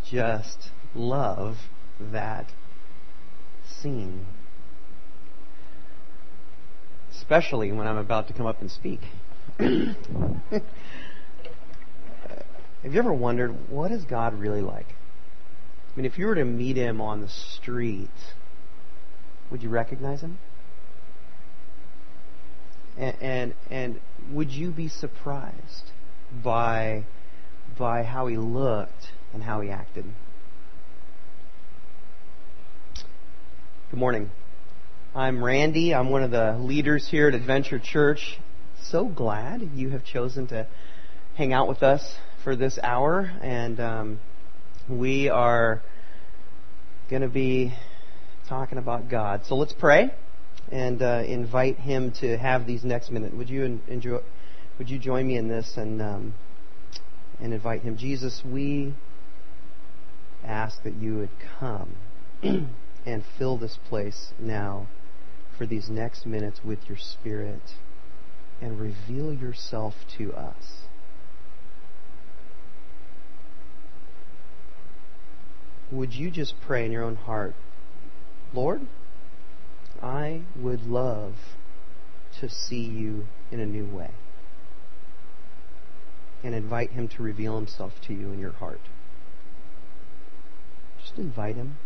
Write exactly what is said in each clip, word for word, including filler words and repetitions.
just love that scene. Especially when I'm about to come up and speak. Have you ever wondered, what is God really like? I mean, if you were to meet Him on the street, would you recognize Him? And, and, and would you be surprised by, by how He looked and how He acted? Good morning. I'm Randy. I'm one of the leaders here at Adventure Church. So glad you have chosen to hang out with us for this hour. And um, we are going to be talking about God. So let's pray and uh, invite Him to have these next minutes. Would you enjoy? Would you join me in this and um, and invite Him? Jesus, we ask that you would come and fill this place now for these next minutes with your Spirit and reveal yourself to us. Would you just pray in your own heart, Lord, I would love to see you in a new way, and invite Him to reveal Himself to you in your heart. Just invite Him.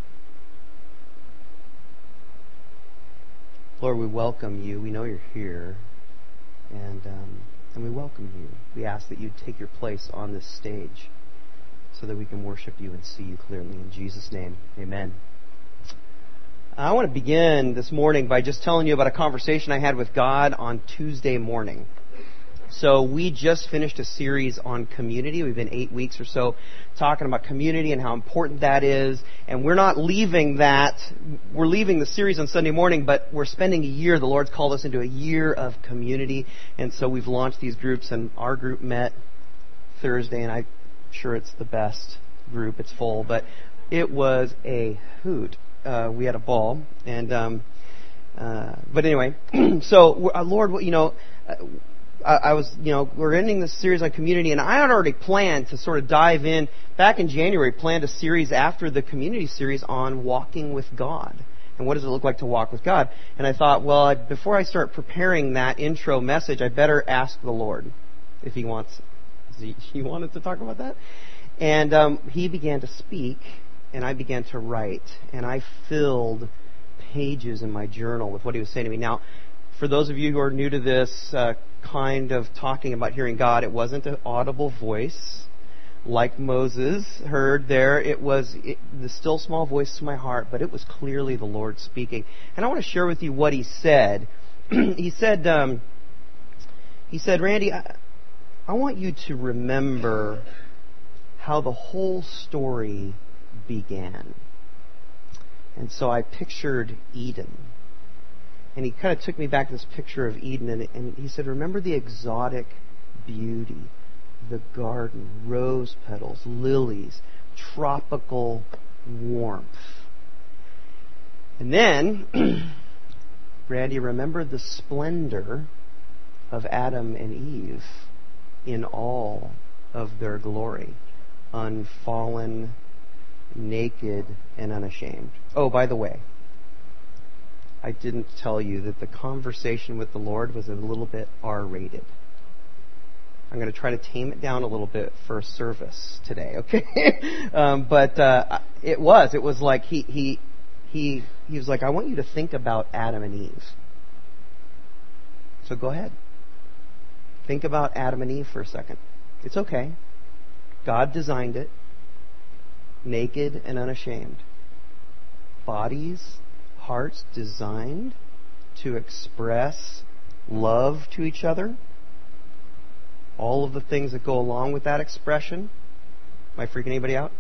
Lord, we welcome you. We know you're here. And um, and we welcome you. We ask that you take your place on this stage so that we can worship you and see you clearly. In Jesus' name, amen. I want to begin this morning by just telling you about a conversation I had with God on Tuesday morning. So we just finished a series on community. We've been eight weeks or so talking about community and how important that is. And we're not leaving that. We're leaving the series on Sunday morning, but we're spending a year. The Lord's called us into a year of community. And so we've launched these groups, and our group met Thursday, and I'm sure it's the best group. It's full, but it was a hoot. Uh, we had a ball. And um, uh, but anyway, so uh, Lord, you know... Uh, I was, you know, we're ending this series on community, and I had already planned to sort of dive in, back in January, planned a series after the community series on walking with God. And what does it look like to walk with God? And I thought, well, I, before I start preparing that intro message, I better ask the Lord if He wants, he, he wanted to talk about that. And um, He began to speak, and I began to write, and I filled pages in my journal with what He was saying to me. Now, for those of you who are new to this uh, kind of talking about hearing God, it wasn't an audible voice like Moses heard there. It was it, the still small voice to my heart, but it was clearly the Lord speaking. And I want to share with you what He said. he said, um, he said, Randy, I, I want you to remember how the whole story began. And so I pictured Eden. And he kind of took me back to this picture of Eden, and, and he said, remember the exotic beauty, the garden, rose petals, lilies, tropical warmth. And then, Randy, remember the splendor of Adam and Eve in all of their glory, unfallen, naked, and unashamed. Oh, by the way, I didn't tell you that the conversation with the Lord was a little bit R-rated. I'm going to try to tame it down a little bit for service today, okay? um, but uh, it was. It was like he, he, he, he was like, I want you to think about Adam and Eve. So go ahead. Think about Adam and Eve for a second. It's okay. God designed it. Naked and unashamed. Bodies, hearts designed to express love to each other. All of the things that go along with that expression. Am I freaking anybody out?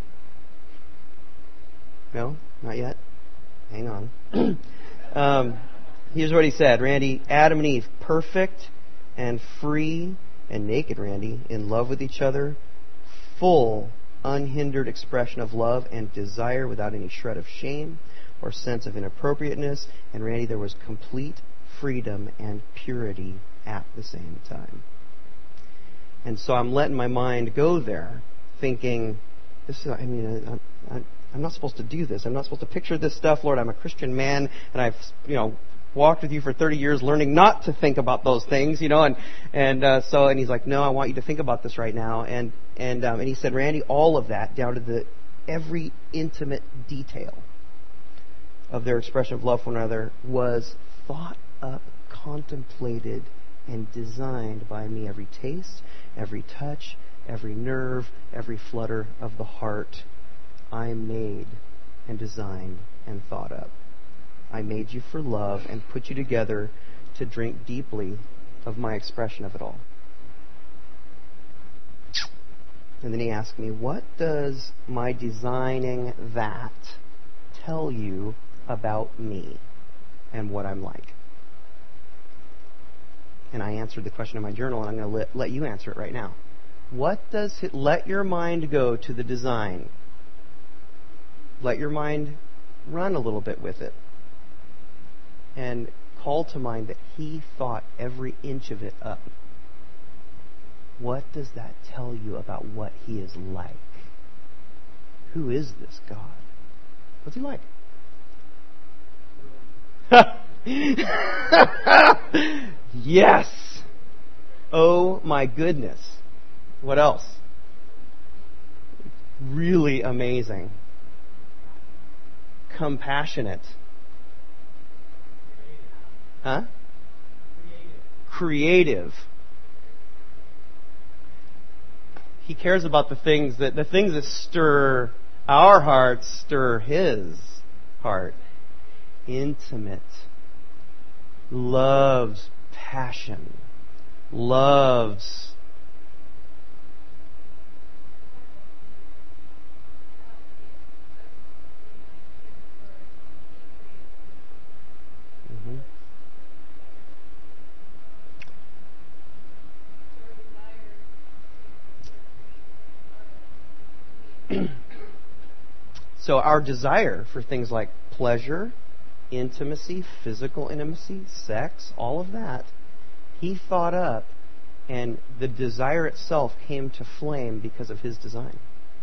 No? Not yet? Hang on. um, here's what he said. Randy, Adam and Eve, perfect and free and naked, Randy, in love with each other, full, unhindered expression of love and desire without any shred of shame or sense of inappropriateness. And Randy, there was complete freedom and purity at the same time. And so I'm letting my mind go there, thinking, this is, I mean, I, I'm not supposed to do this. I'm not supposed to picture this stuff, Lord. I'm a Christian man, and I've, you know, walked with you for thirty years learning not to think about those things, you know, and and uh, so and he's like, no, I want you to think about this right now, and and um, and he said, Randy, all of that down to the every intimate detail of their expression of love for one another was thought up, contemplated, and designed by me. Every taste, every touch, every nerve, every flutter of the heart, I made and designed and thought up. I made you for love and put you together to drink deeply of my expression of it all. And then he asked me, what does my designing that tell you about me and what I'm like? And I answered the question in my journal, and I'm going to let, let you answer it right now. What does it, let your mind go to the design. Let your mind run a little bit with it. And call to mind that he thought every inch of it up. What does that tell you about what he is like? Who is this God? What's he like? Yes! Oh my goodness. What else? Really amazing. Compassionate. Huh? Creative. He cares about the things that the things that stir our hearts stir his heart. Intimate. Loves passion. Loves So our desire for things like pleasure, intimacy, physical intimacy, sex, all of that, he thought up, and the desire itself came to flame because of his design.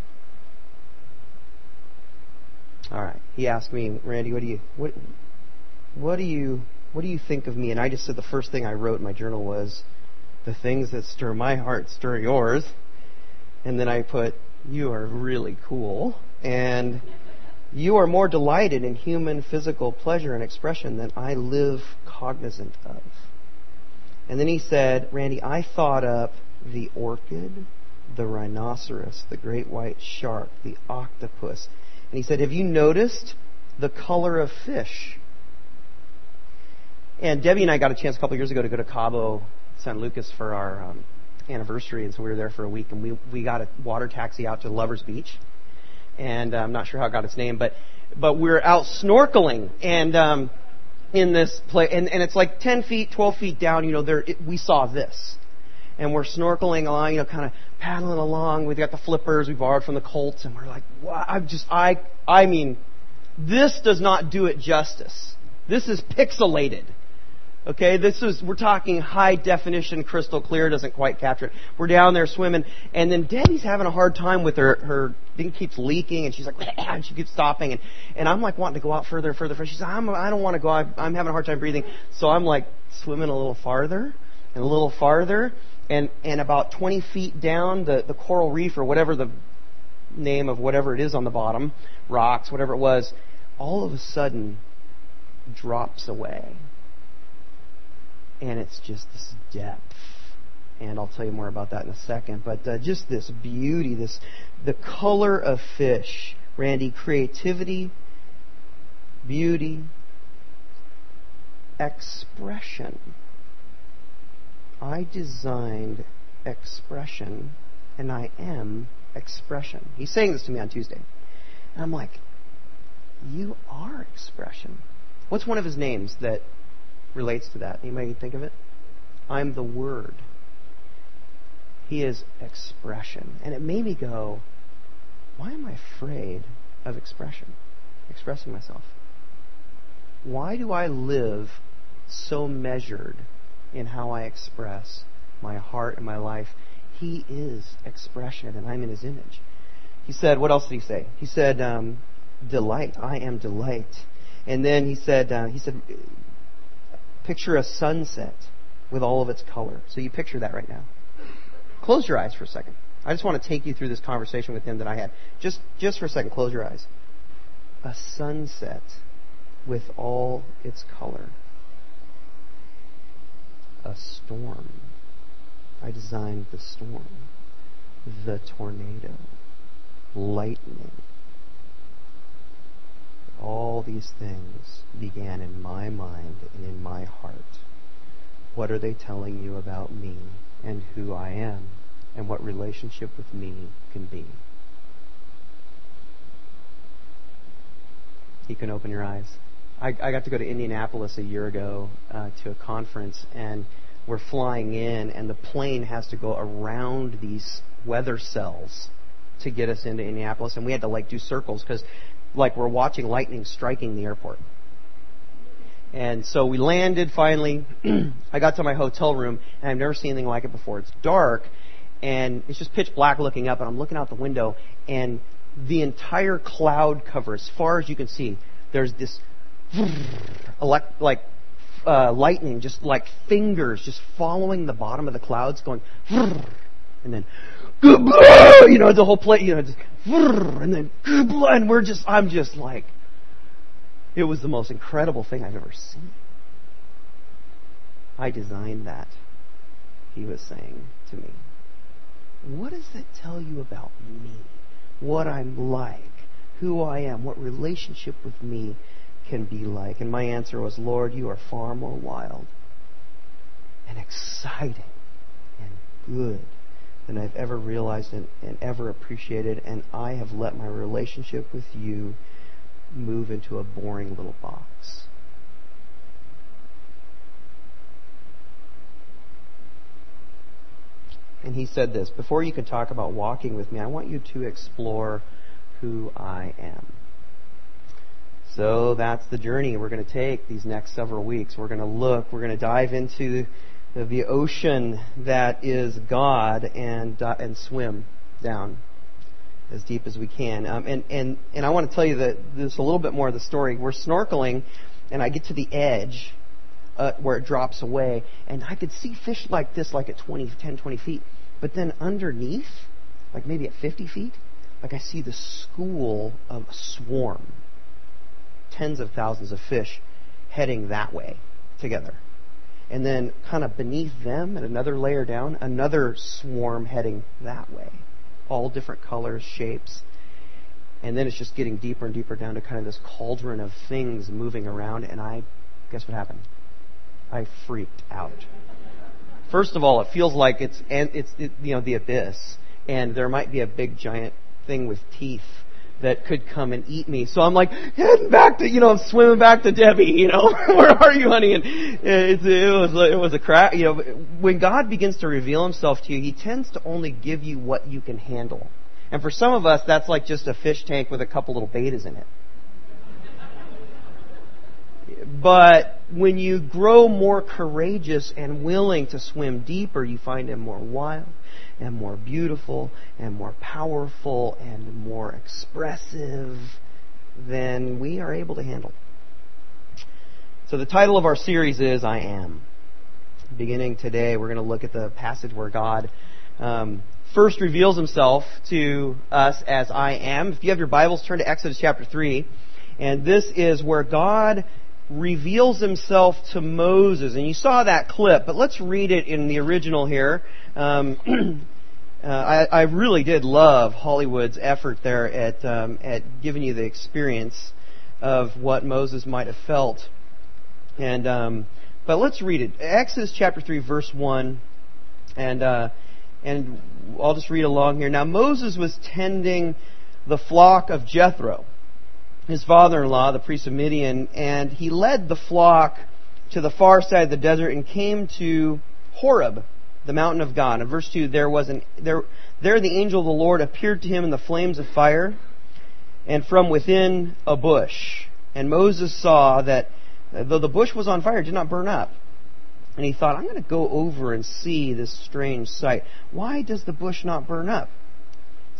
All right. He asked me, Randy, what do you what what do you what do you think of me? And I just said the first thing I wrote in my journal was, the things that stir my heart stir yours. And then I put, you are really cool, and you are more delighted in human physical pleasure and expression than I live cognizant of. And then he said, Randy, I thought up the orchid, the rhinoceros, the great white shark, the octopus. And he said, have you noticed the color of fish? And Debbie and I got a chance a couple of years ago to go to Cabo San Lucas for our um, anniversary, and so we were there for a week, and we we got a water taxi out to Lover's Beach, and uh, I'm not sure how it got its name, but but we were out snorkeling, and um, in this place, and, and it's like ten feet, twelve feet down, you know, there it, we saw this, and we're snorkeling along, you know, kind of paddling along. We've got the flippers we borrowed from the Colts, and we're like, wow, I'm just, I, I mean, this does not do it justice. This is pixelated. Okay, this is, we're talking high definition, crystal clear, doesn't quite capture it. We're down there swimming, and then Debbie's having a hard time with her, her thing keeps leaking, and she's like, and she keeps stopping, and, and I'm like wanting to go out further, further, further. She's like, I'm, I don't want to go, I'm, I'm having a hard time breathing. So I'm like swimming a little farther, and a little farther, and, and about twenty feet down, the, the coral reef, or whatever the name of whatever it is on the bottom, rocks, whatever it was, all of a sudden drops away. And it's just this depth. And I'll tell you more about that in a second. But uh, just this beauty, this the color of fish. Randy, creativity, beauty, expression. I designed expression, and I am expression. He's saying this to me on Tuesday. And I'm like, you are expression. What's one of his names that relates to that? Anybody think of it? I'm the Word. He is expression. And it made me go, why am I afraid of expression? Expressing myself. Why do I live so measured in how I express my heart and my life? He is expression, and I'm in His image. he said, what else did he say? He said, um, delight. I am delight. And then he said, uh, he said, picture a sunset with all of its color. So you picture that right now. Close your eyes for a second. I just want to take you through this conversation with him that I had. Just, just for a second, close your eyes. A sunset with all its color. A storm. I designed the storm. The tornado. Lightning. All these things began in my mind and in my heart. What are they telling you about me and who I am and what relationship with me can be? You can open your eyes. I, I got to go to Indianapolis a year ago uh, to a conference, and we're flying in, and the plane has to go around these weather cells to get us into Indianapolis, and we had to like do circles because like we're watching lightning striking the airport. And so we landed finally. I got to my hotel room, and I've never seen anything like it before. It's dark, and it's just pitch black looking up, and I'm looking out the window, and the entire cloud cover, as far as you can see, there's this elect, like uh, lightning, just like fingers, just following the bottom of the clouds, going, and then, you know, the whole place, you know, just, and then, and we're just, I'm just like, it was the most incredible thing I've ever seen. I designed that, he was saying to me. What does that tell you about me? What I'm like? Who I am? What relationship with me can be like? And my answer was, Lord, you are far more wild and exciting and good than I've ever realized and, and ever appreciated, and I have let my relationship with you move into a boring little box. And he said this, before you can talk about walking with me, I want you to explore who I am. So that's the journey we're going to take these next several weeks. We're going to look, we're going to dive into the ocean that is God and uh, and swim down as deep as we can. Um, and, and, and I want to tell you that there's a little bit more of the story. We're snorkeling, and I get to the edge uh, where it drops away, and I could see fish like this, like at twenty, ten, twenty feet. But then underneath, like maybe at fifty feet, like I see the school of a swarm, tens of thousands of fish heading that way together. And then kind of beneath them, at another layer down, another swarm heading that way. All different colors, shapes. And then it's just getting deeper and deeper down to kind of this cauldron of things moving around. And I, guess what happened? I freaked out. First of all, it feels like it's, and it's it, you know, the abyss. And there might be a big giant thing with teeth that could come and eat me. So I'm like, heading back to, you know, I'm swimming back to Debbie, you know, where are you, honey? And it, it was it was a crack. You know, when God begins to reveal Himself to you, He tends to only give you what you can handle. And for some of us, that's like just a fish tank with a couple little betas in it. But when you grow more courageous and willing to swim deeper, you find Him more wild and more beautiful and more powerful and more expressive than we are able to handle. So the title of our series is I Am. Beginning today, we're going to look at the passage where God um, first reveals Himself to us as I Am. If you have your Bibles, turn to Exodus chapter three. And this is where God reveals Himself to Moses. And you saw that clip, but let's read it in the original here. Um, uh, I, I really did love Hollywood's effort there at um, at giving you the experience of what Moses might have felt. And um, but let's read it. Exodus chapter three, verse one, and uh, and I'll just read along here. Now Moses was tending the flock of Jethro, his father-in-law, the priest of Midian, and he led the flock to the far side of the desert and came to Horeb, the mountain of God. In verse two, there was an there there the angel of the Lord appeared to him in the flames of fire, and from within a bush. And Moses saw that though the bush was on fire, it did not burn up. And he thought, I'm going to go over and see this strange sight. Why does the bush not burn up?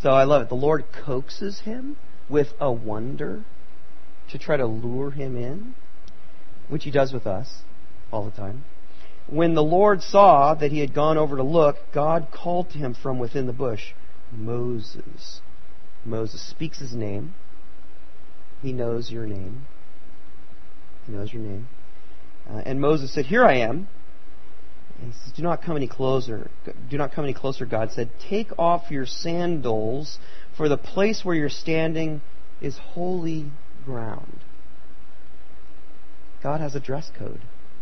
So I love it. The Lord coaxes him with a wonder to try to lure him in, which he does with us all the time. When the Lord saw that he had gone over to look, God called to him from within the bush, Moses. Moses speaks his name. He knows your name. He knows your name. Uh, and Moses said, "Here I am." And he says, "Do not come any closer. Do not come any closer." God said, "Take off your sandals, for the place where you're standing is holy ground." God has a dress code.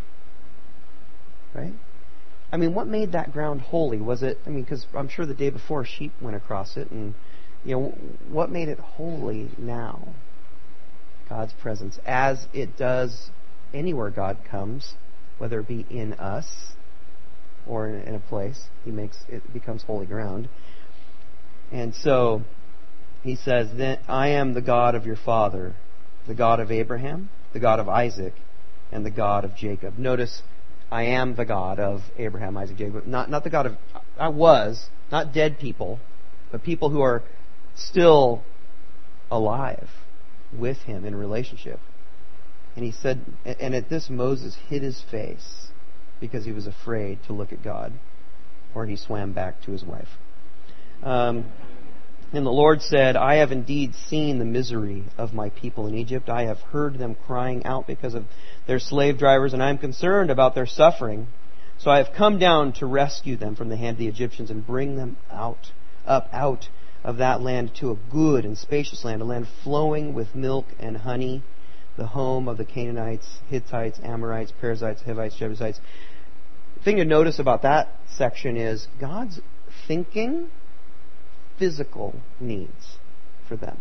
Right? I mean, what made that ground holy? Was it, I mean, because I'm sure the day before sheep went across it, and, you know, what made it holy now? God's presence, as it does anywhere God comes, whether it be in us or in, in a place, He makes it becomes holy ground. And so He says, "Then I am the God of your father, the God of Abraham, the God of Isaac, and the God of Jacob." Notice, I am the God of Abraham, Isaac, Jacob. Not not the God of, I was, not dead people, but people who are still alive with Him in relationship. And He said, and at this Moses hid his face because he was afraid to look at God, or he swam back to his wife. Um, and the Lord said, "I have indeed seen the misery of my people in Egypt. I have heard them crying out because of their slave drivers, and I am concerned about their suffering. So I have come down to rescue them from the hand of the Egyptians and bring them out, up out of that land to a good and spacious land, a land flowing with milk and honey, the home of the Canaanites, Hittites, Amorites, Perizzites, Hivites, Jebusites." The thing to notice about that section is God's thinking physical needs for them.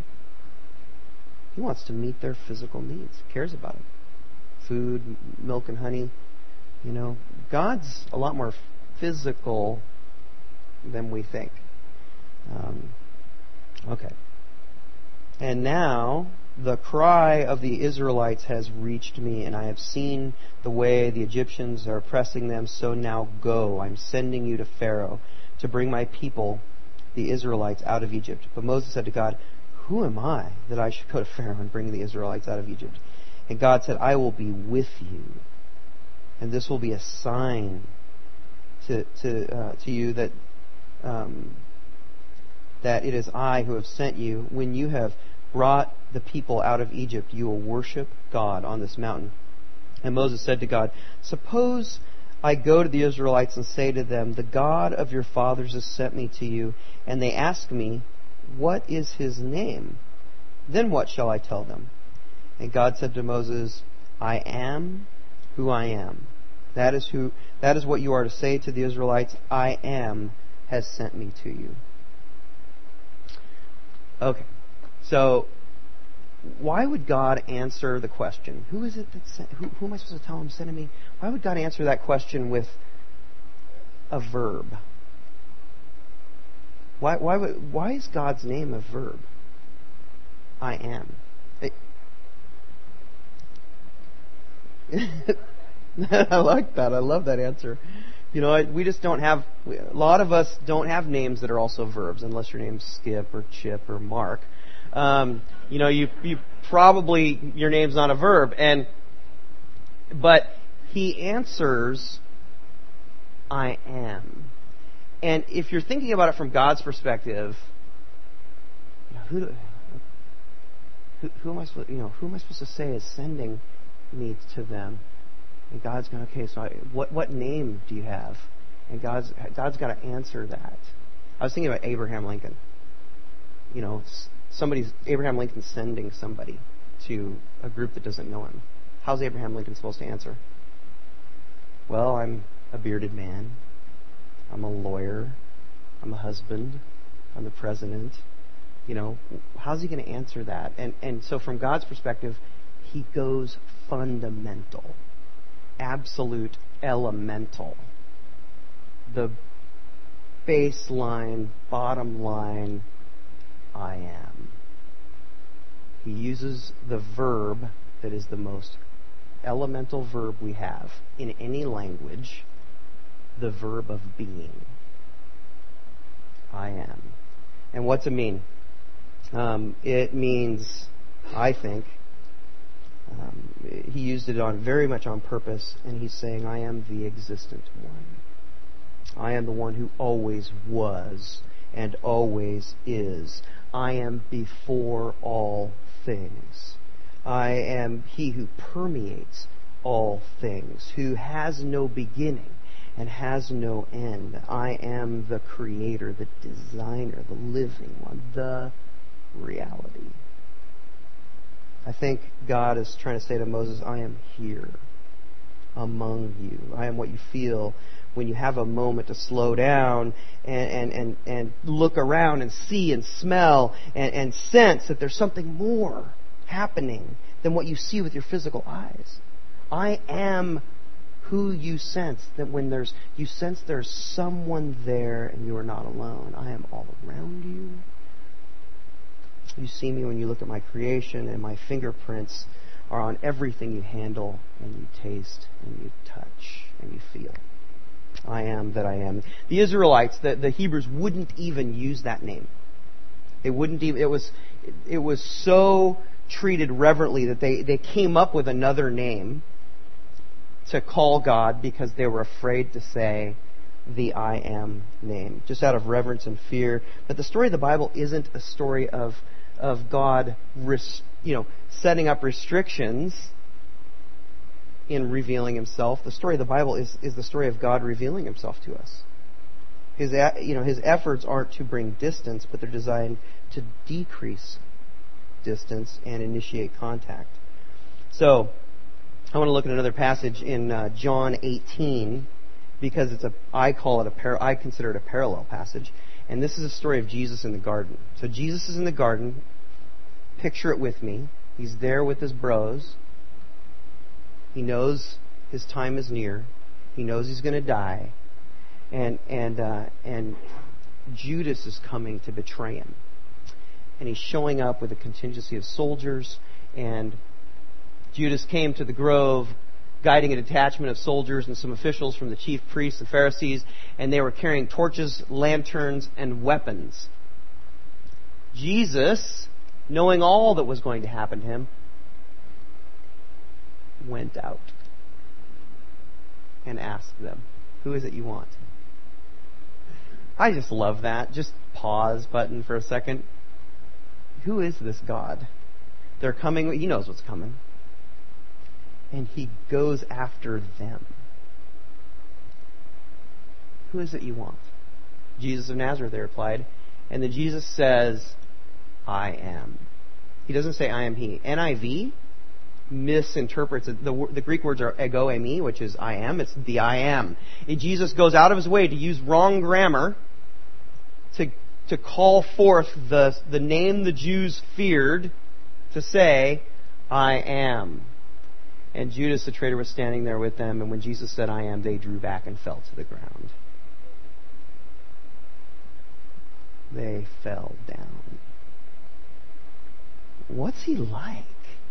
He wants to meet their physical needs. He cares about it. Food, milk and honey. You know, God's a lot more physical than we think. Um, okay. And now the cry of the Israelites has reached me, and I have seen the way the Egyptians are oppressing them. So now go. I'm sending you to Pharaoh to bring my people, the Israelites, out of Egypt. But Moses said to God, "Who am I that I should go to Pharaoh and bring the Israelites out of Egypt?" And God said, "I will be with you, and this will be a sign to to uh, to you that um, that it is I who have sent you. When you have brought the people out of Egypt, you will worship God on this mountain." And Moses said to God, "Suppose I go to the Israelites and say to them, 'The God of your fathers has sent me to you,' and they ask me, 'What is His name?' Then what shall I tell them?" And God said to Moses, "I am who I am. That is who. That is what you are to say to the Israelites. I am has sent me to you." Okay, so why would God answer the question? Who is it that sent, who, who am I supposed to tell him sending me? Why would God answer that question with a verb? Why why would, why is God's name a verb? I am. It, I like that. I love that answer. You know, we just don't have, a lot of us don't have names that are also verbs, unless your name's Skip or Chip or Mark. Um, you know, you you probably, your name's not a verb. And but He answers, I am. And if you're thinking about it from God's perspective, you know, who, who, who am I supposed, you know, who am I supposed to say is sending me to them? And God's going, okay, so I, what what name do you have? And God's God's got to answer that. I was thinking about Abraham Lincoln. You know, somebody's Abraham Lincoln sending somebody to a group that doesn't know him. How's Abraham Lincoln supposed to answer? Well, I'm a bearded man. I'm a lawyer. I'm a husband. I'm the president. You know, how's he going to answer that? And and so from God's perspective, He goes fundamental. Absolute, elemental. The baseline, bottom line, I am. He uses the verb that is the most elemental verb we have in any language, the verb of being. I am. And what's it mean? Um, it means, I think, um, he used it on very much on purpose, and he's saying, I am the existent one. I am the one who always was and always is. I am before all things. I am he who permeates all things, who has no beginning and has no end. I am the creator, the designer, the living one, the reality. I think God is trying to say to Moses, I am here among you. I am what you feel when you have a moment to slow down and, and, and, and look around and see and smell and, and sense that there's something more happening than what you see with your physical eyes. I am who you sense, that when there's you sense there's someone there and you are not alone. I am all around you. You see me when you look at my creation, and my fingerprints are on everything you handle and you taste and you touch and you feel. I am that I am. The Israelites, the, the Hebrews, wouldn't even use that name. They wouldn't even. It was it was so treated reverently that they, they came up with another name to call God because they were afraid to say the I am name, just out of reverence and fear. But the story of the Bible isn't a story of of God, you know, setting up restrictions in revealing Himself. The story of the Bible is, is the story of God revealing Himself to us. His you know His efforts aren't to bring distance, but they're designed to decrease distance and initiate contact. So, I want to look at another passage in uh, John eighteen, because it's a I call it a par- I consider it a parallel passage, and this is a story of Jesus in the garden. So Jesus is in the garden. Picture it with me. He's there with his bros. He knows his time is near. He knows he's going to die, and and uh, and Judas is coming to betray him, and he's showing up with a contingency of soldiers. And Judas came to the grove guiding a detachment of soldiers and some officials from the chief priests and Pharisees, and they were carrying torches, lanterns, and weapons. Jesus, knowing all that was going to happen to him, went out and asked them, who is it you want? I just love that. Just pause button for a second. Who is this God? They're coming. He knows what's coming. And he goes after them. Who is it you want? Jesus of Nazareth, they replied. And then Jesus says, I am. He doesn't say, I am he. N I V misinterprets it. The, the Greek words are ego eimi, which is I am. It's the I am. And Jesus goes out of his way to use wrong grammar to, to call forth the, the name the Jews feared, to say, I am. And Judas the traitor was standing there with them, and when Jesus said, I am, they drew back and fell to the ground. They fell down. What's he like?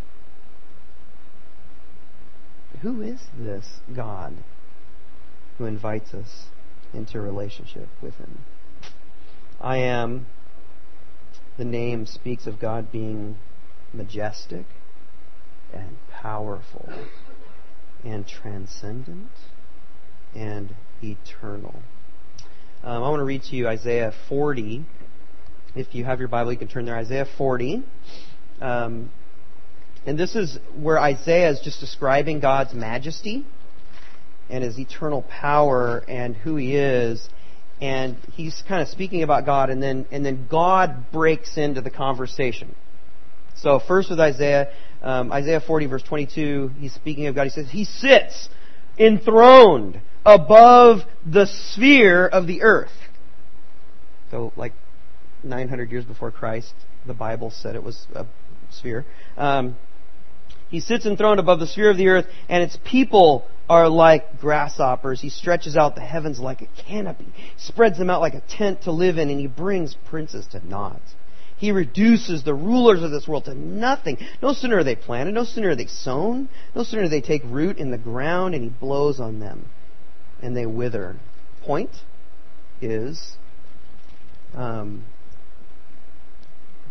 Who is this God who invites us into a relationship with him? I am, the name speaks of God being majestic and powerful and transcendent and eternal. Um, I want to read to you Isaiah forty. If you have your Bible, you can turn there. Isaiah forty. Um, and this is where Isaiah is just describing God's majesty and His eternal power and who He is. And he's kind of speaking about God, and then and then God breaks into the conversation. So first with Isaiah, um, Isaiah forty verse twenty-two, he's speaking of God. He says, He sits enthroned above the sphere of the earth. So like nine hundred years before Christ, the Bible said it was a sphere. Um, he sits enthroned above the sphere of the earth, and its people are like grasshoppers. He stretches out the heavens like a canopy, spreads them out like a tent to live in, and He brings princes to naught. He reduces the rulers of this world to nothing. No sooner are they planted, no sooner are they sown, no sooner do they take root in the ground, and He blows on them, and they wither. Point is, um,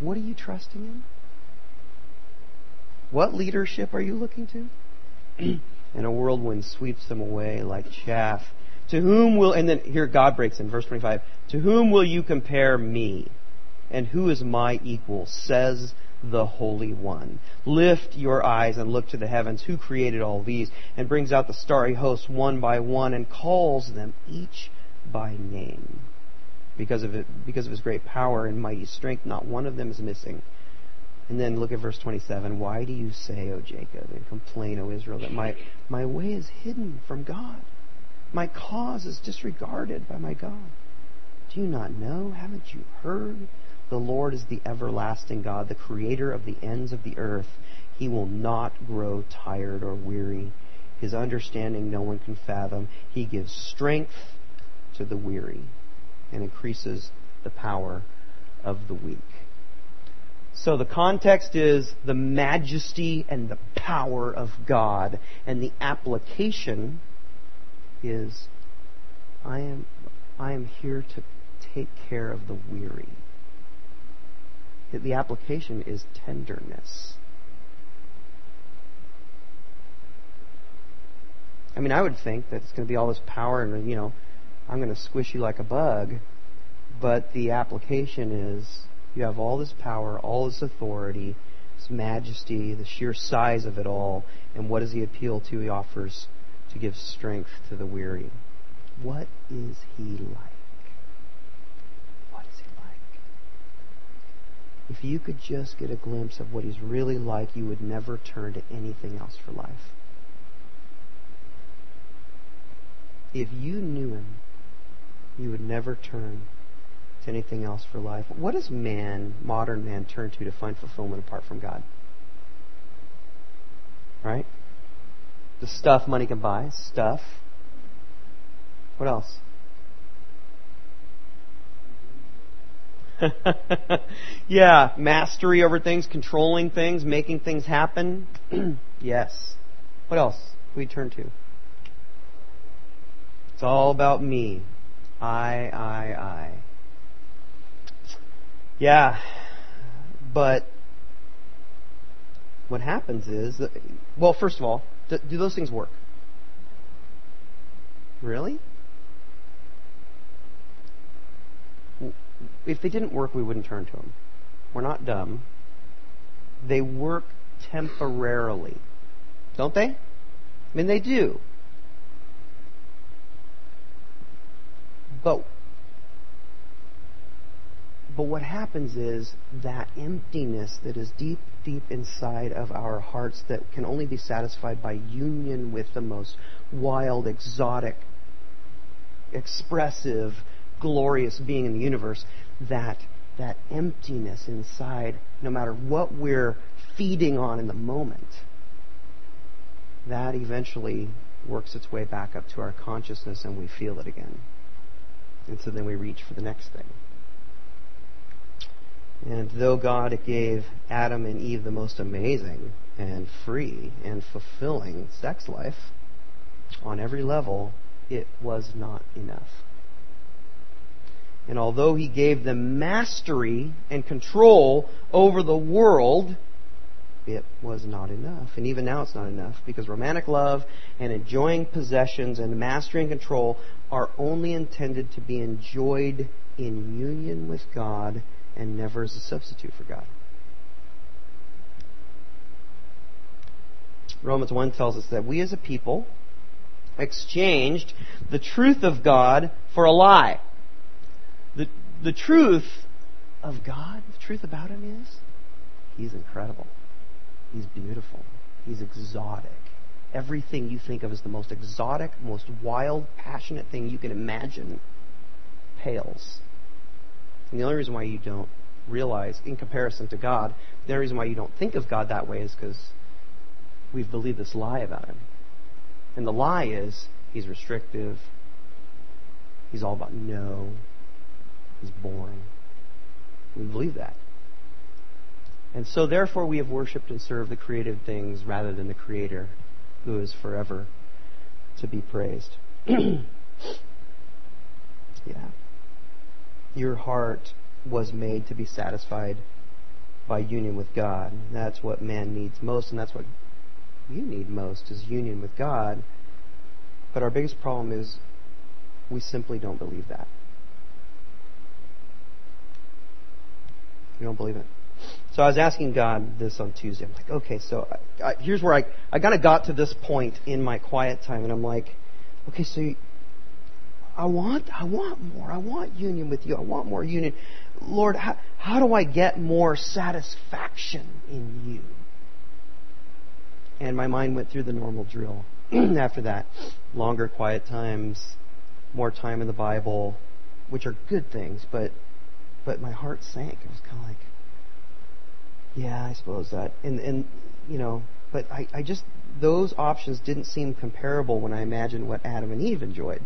What are you trusting in? What leadership are you looking to? And a whirlwind sweeps them away like chaff. To whom will, and then here God breaks in, verse twenty-five, to whom will you compare me? And who is my equal? Says the Holy One. Lift your eyes and look to the heavens. Who created all these? And brings out the starry hosts one by one and calls them each by name. Because of it, because of his great power and mighty strength, not one of them is missing. And then look at verse twenty-seven. Why do you say, O Jacob, and complain, O Israel, that my, my way is hidden from God? My cause is disregarded by my God. Do you not know? Haven't you heard? The Lord is the everlasting God, the creator of the ends of the earth. He will not grow tired or weary. His understanding no one can fathom. He gives strength to the weary and increases the power of the weak. So the context is the majesty and the power of God, and the application is I am I am here to take care of the weary. The application is tenderness. I mean, I would think that it's going to be all this power and, you know, I'm going to squish you like a bug. But the application is you have all this power, all this authority, this majesty, the sheer size of it all. And what does he appeal to? He offers to give strength to the weary. What is he like? What is he like? If you could just get a glimpse of what he's really like, you would never turn to anything else for life. If you knew him, you would never turn to anything else for life. What does man, modern man, turn to to find fulfillment apart from God? Right? The stuff money can buy. Stuff. What else? Yeah, mastery over things, controlling things, making things happen. Yes. What else do we turn to? It's all about me. I, I, I. Yeah, but what happens is, that, well, first of all, do, do those things work? Really? If they didn't work, we wouldn't turn to them. We're not dumb. They work temporarily. Don't they? I mean, they do. But But what happens is that emptiness that is deep, deep inside of our hearts that can only be satisfied by union with the most wild, exotic, expressive, glorious being in the universe, that that emptiness inside, no matter what we're feeding on in the moment, that eventually works its way back up to our consciousness and we feel it again. And so then we reach for the next thing. And though God gave Adam and Eve the most amazing and free and fulfilling sex life on every level, it was not enough. And although He gave them mastery and control over the world, it was not enough. And even now it's not enough, because romantic love and enjoying possessions and mastery and control are only intended to be enjoyed in union with God and never as a substitute for God. Romans one tells us that we as a people exchanged the truth of God for a lie. The, the truth of God, the truth about Him is He's incredible. He's beautiful. He's exotic. Everything you think of as the most exotic, most wild, passionate thing you can imagine pales. And the only reason why you don't realize, in comparison to God, the only reason why you don't think of God that way is because we've believed this lie about Him. And the lie is He's restrictive. He's all about no. He's boring. We believe that. And so therefore we have worshipped and served the creative things rather than the Creator, who is forever to be praised. Yeah. Your heart was made to be satisfied by union with God. That's what man needs most, and that's what you need most, is union with God. But our biggest problem is we simply don't believe that. We don't believe it. So I was asking God this on Tuesday. I'm like, okay, so I, I, here's where I, I kind of got to this point in my quiet time, and I'm like, okay, so you, I want I want more. I want union with you. I want more union. Lord, how, how do I get more satisfaction in you? And my mind went through the normal drill after that. Longer quiet times, more time in the Bible, which are good things, but but my heart sank. It was kind of like, yeah, I suppose that. And, and you know, but I, I just, those options didn't seem comparable when I imagined what Adam and Eve enjoyed.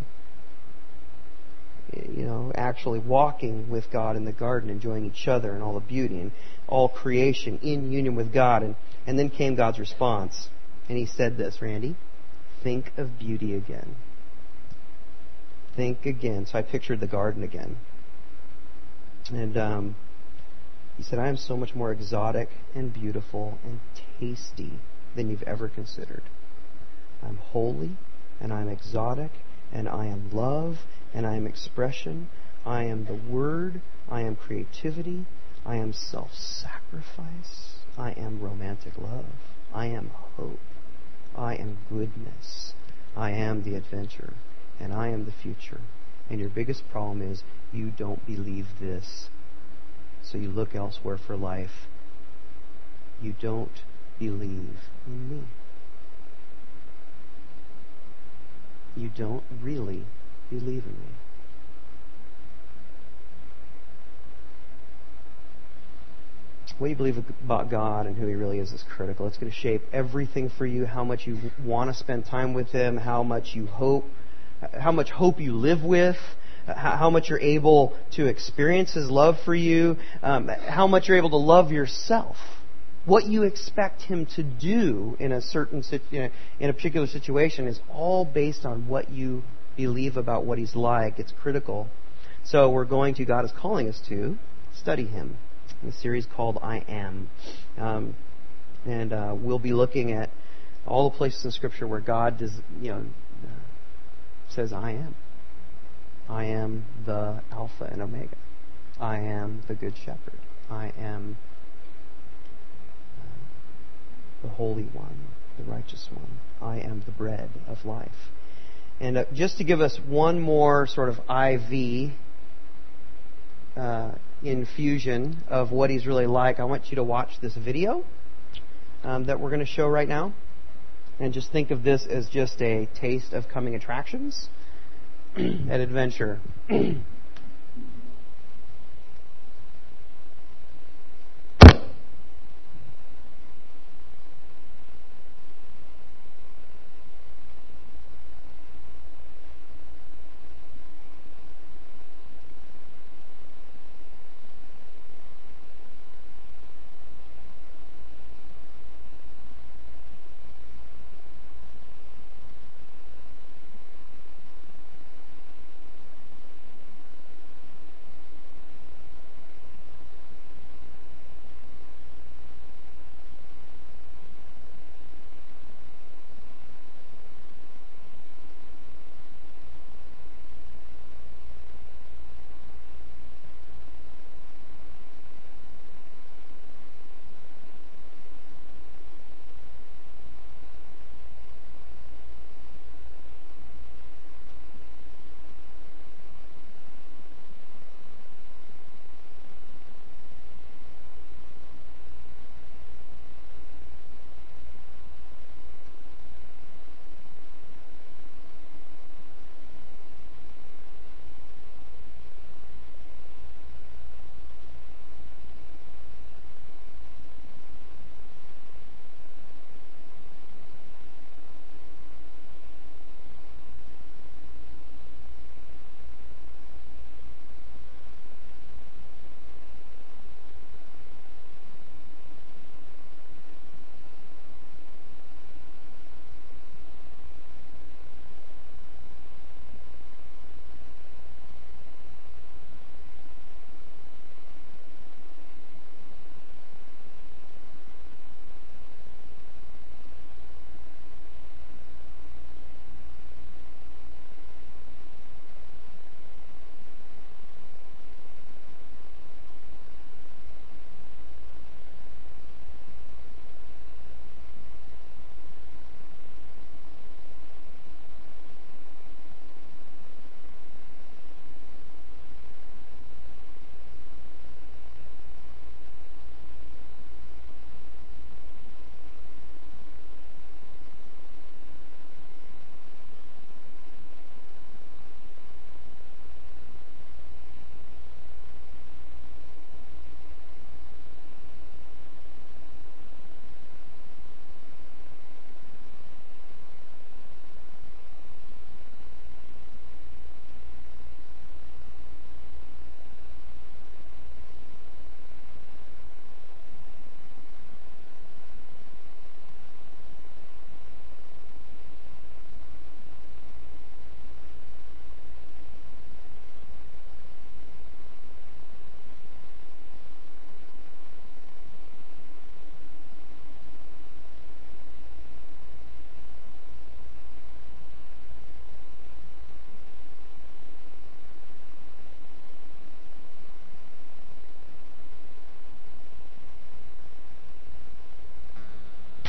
You know, actually walking with God in the garden, enjoying each other and all the beauty and all creation in union with God. And, and then came God's response. And He said this, Randy, think of beauty again. Think again. So I pictured the garden again. And um, He said, I am so much more exotic and beautiful and tasty than you've ever considered. I'm holy and I'm exotic and I am love and I am expression. I am the Word. I am creativity. I am self-sacrifice. I am romantic love. I am hope. I am goodness. I am the adventure. And I am the future. And your biggest problem is you don't believe this. So you look elsewhere for life. You don't believe in me. You don't really believe in me. What you believe about God and who He really is is critical. It's going to shape everything for you, how much you want to spend time with Him, how much you hope, how much hope you live with, how much you're able to experience His love for you, um, how much you're able to love yourself. What you expect Him to do in a certain in a particular situation is all based on what you believe about what He's like. It's critical. So we're going to, God is calling us to study Him in a series called I Am. Um, and uh, we'll be looking at all the places in Scripture where God does, you know, uh, says I am. I am the Alpha and Omega. I am the Good Shepherd. I am the Holy One, the Righteous One. I am the bread of life. And uh, just to give us one more sort of I V uh, infusion of what He's really like, I want you to watch this video um, that we're going to show right now. And just think of this as just a taste of coming attractions at Adventure.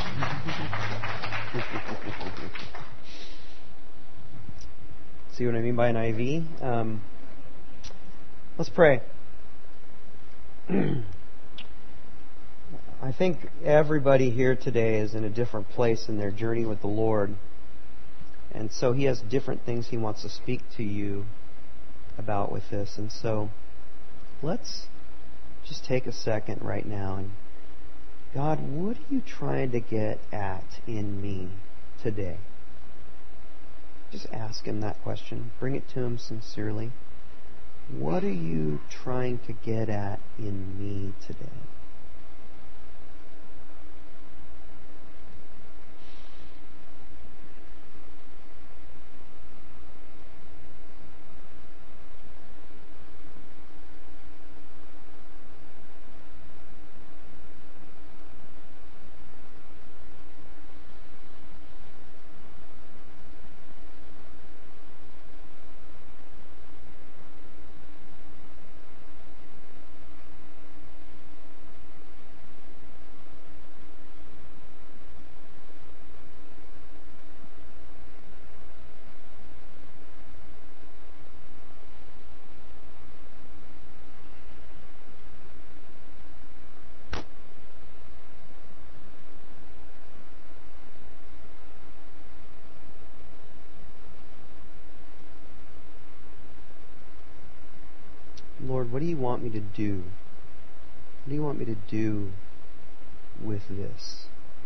See what I mean by an I V? Um, let's pray. I think everybody here today is in a different place in their journey with the Lord. And so He has different things He wants to speak to you about with this. And so let's just take a second right now and, God, what are you trying to get at in me today? Just ask Him that question. Bring it to Him sincerely. What are you trying to get at in me today? Lord, what do you want me to do? What do you want me to do with this?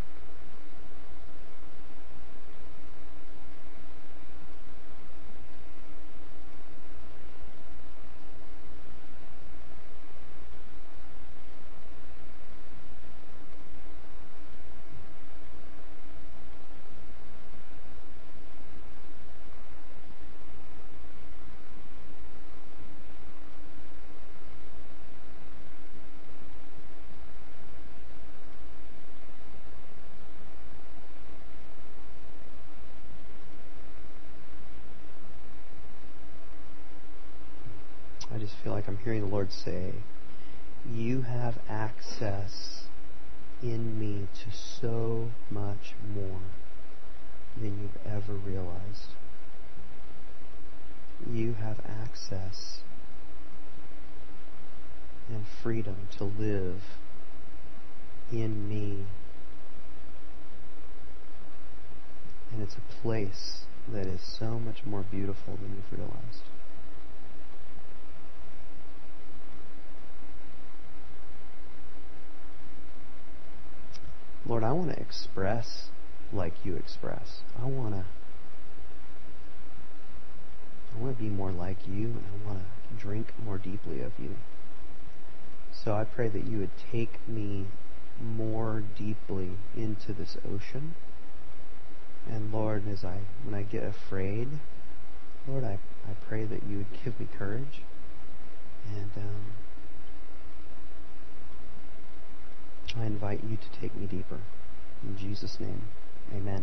I just feel like I'm hearing the Lord say, you have access in me to so much more than you've ever realized. You have access and freedom to live in me. And it's a place that is so much more beautiful than you've realized. Lord, I want to express like you express. I want to I want to be more like you, and I want to drink more deeply of you. So I pray that you would take me more deeply into this ocean. And Lord, as I when I get afraid, Lord, I, I pray that you would give me courage. And um, I invite you to take me deeper. In Jesus' name, amen.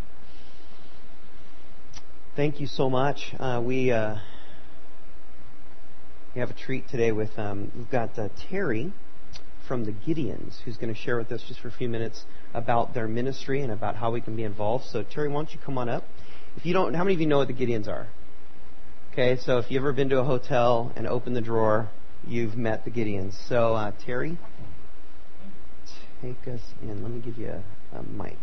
Thank you so much. Uh, we uh, we have a treat today with, um, we've got uh, Terry from the Gideons, who's going to share with us just for a few minutes about their ministry and about how we can be involved. So Terry, why don't you come on up? If you don't, how many of you know what the Gideons are? Okay, so if you've ever been to a hotel and opened the drawer, you've met the Gideons. So uh, Terry, take us in. Let me give you a, a mic.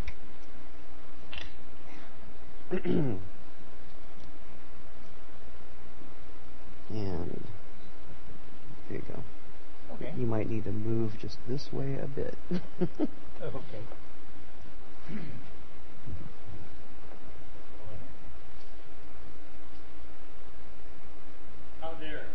And there you go. Okay. You might need to move just this way a bit. Okay. How dare